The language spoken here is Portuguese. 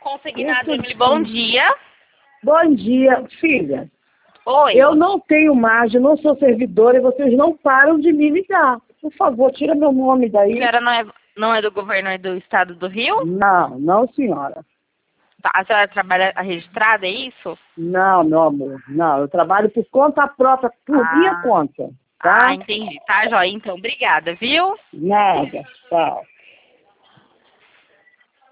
Consignado, Emily, bom dia. Bom dia, filha. Oi. Eu não tenho margem, não sou servidora e vocês não param de me ligar. Por favor, tira meu nome A daí. senhora não é do governo, é do estado do Rio? Não, senhora. Tá, a senhora trabalha registrada, é isso? Não, meu amor. Não, eu trabalho por conta própria, por minha conta. Tá? Ah, entendi. Tá, joia. Então, obrigada, viu? Nada. Tchau.